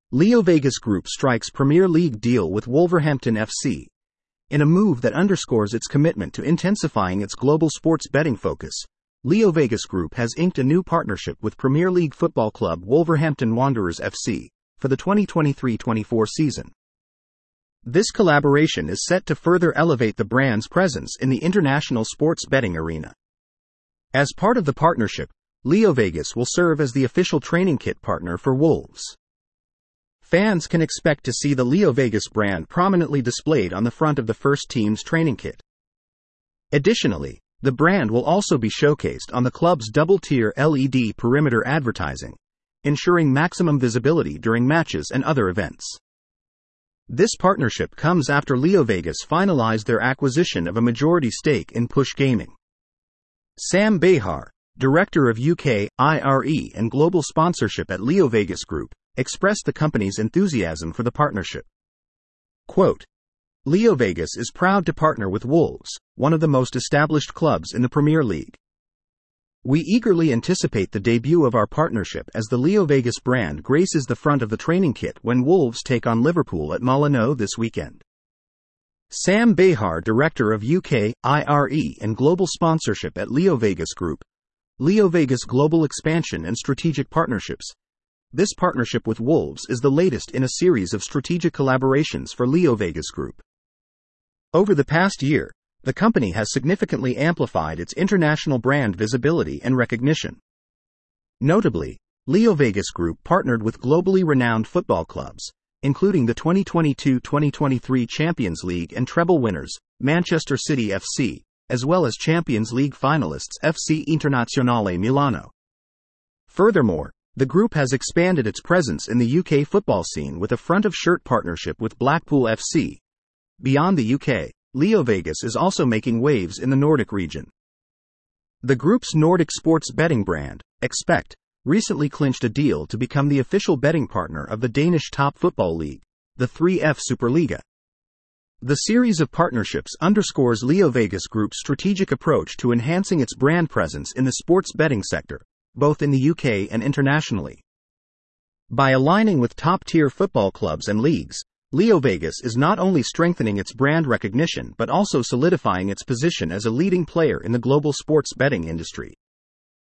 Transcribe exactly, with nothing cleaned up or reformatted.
LeoVegas Group strikes Premier League deal with Wolverhampton F C. In a move that underscores its commitment to intensifying its global sports betting focus, LeoVegas Group has inked a new partnership with Premier League football club Wolverhampton Wanderers F C for the twenty twenty-three twenty-four season. This collaboration is set to further elevate the brand's presence in the international sports betting arena. As part of the partnership, LeoVegas will serve as the official training kit partner for Wolves. Fans can expect to see the LeoVegas brand prominently displayed on the front of the first team's training kit. Additionally, the brand will also be showcased on the club's double-tier L E D perimeter advertising, ensuring maximum visibility during matches and other events. This partnership comes after LeoVegas finalized their acquisition of a majority stake in Push Gaming. Sam Behar, Director of U K, I R E and Global Sponsorship at LeoVegas Group, expressed the company's enthusiasm for the partnership. Quote, LeoVegas is proud to partner with Wolves, one of the most established clubs in the Premier League. We eagerly anticipate the debut of our partnership as the LeoVegas brand graces the front of the training kit when Wolves take on Liverpool at Molineux this weekend. Sam Behar, Director of U K, I R E and Global Sponsorship at LeoVegas Group, LeoVegas Global Expansion and Strategic Partnerships. This partnership with Wolves is the latest in a series of strategic collaborations for LeoVegas Group. Over the past year, the company has significantly amplified its international brand visibility and recognition. Notably, LeoVegas Group partnered with globally renowned football clubs, including the twenty twenty-two twenty twenty-three Champions League and treble winners, Manchester City F C, as well as Champions League finalists F C Internazionale Milano. Furthermore, the group has expanded its presence in the U K football scene with a front-of-shirt partnership with Blackpool F C. Beyond the U K, LeoVegas is also making waves in the Nordic region. The group's Nordic sports betting brand, Expekt, recently clinched a deal to become the official betting partner of the Danish top football league, the three F Superliga. The series of partnerships underscores LeoVegas Group's strategic approach to enhancing its brand presence in the sports betting sector, both in the U K and internationally. By aligning with top-tier football clubs and leagues, LeoVegas is not only strengthening its brand recognition but also solidifying its position as a leading player in the global sports betting industry.